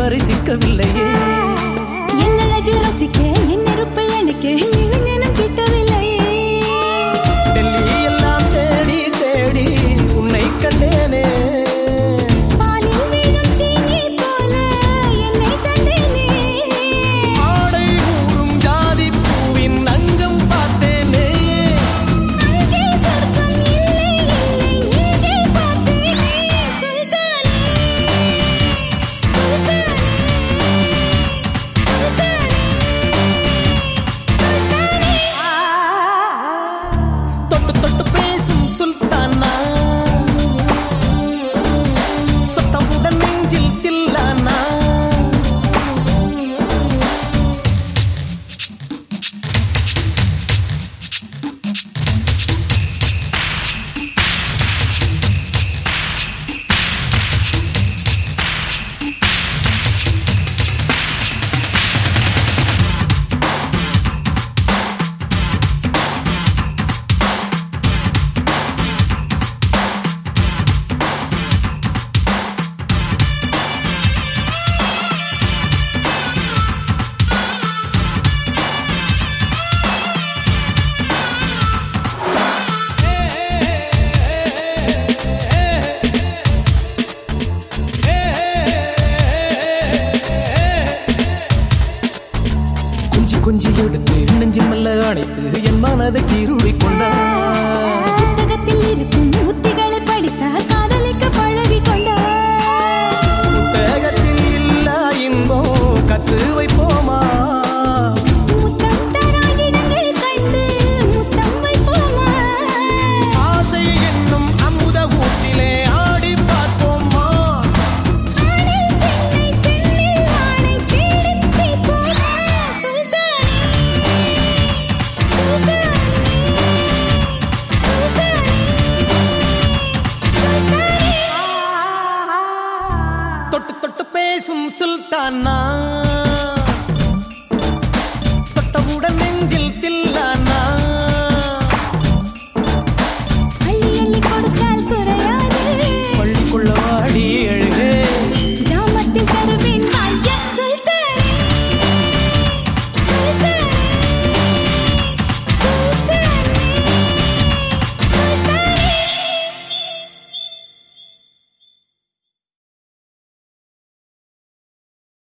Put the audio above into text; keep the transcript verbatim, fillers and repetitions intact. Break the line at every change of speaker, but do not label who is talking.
பரிசிக்கவில்லையே.
என் அழகு ரசிக்க என் நெருப்பை அணைக்க இளைஞனும் கிட்டவில்லையே.
டெல்லி எல்லாம் தேடி தேடி உன்னை கண்டேனே.
பாலில் வீணும் சீனி போல என்னை தந்தேனே.
ஆடை ஊறும் ஜாதி பூவின் அங்கம் பார்த்தேனே.
அங்கே சொர்க்கம் இல்லை இல்லை இங்கே பார்த்தேனே. சுல்தானே சுல்தானே சுல்தானே
தொட்டு தொட்டு பேசும் சுல்தானா, தொட்டவுடன் நெஞ்சில் தில்லானா. கொஞ்சி கொஞ்சி எடுத்து நெஞ்சு மெல்ல அணைத்து என் மனதை கீருளி கொண்டார்.
புத்தகத்தில் இருக்கும் உத்திகளை படித்தால் காதலிக்க பழகி கொண்டார்.
புத்தகத்தில் இல்ல இன்பம் கற்று வைப்போமா.
முத்தம் தரா இடங்கள் கண்டு முத்தம் வைப்போமா.
ஆசை என்னும் அமுத ஊட்டிலே ஆடி பார்ப்போமா.
ஆணில் பெண்ணை பெண்ணில் ஆணை தேடித் தீர்ப்போமா. சுல்தானே சுல்தானே சுல்தானே சுல்தானே
தொட்டு தொட்டு பேசும் சுல்தானா.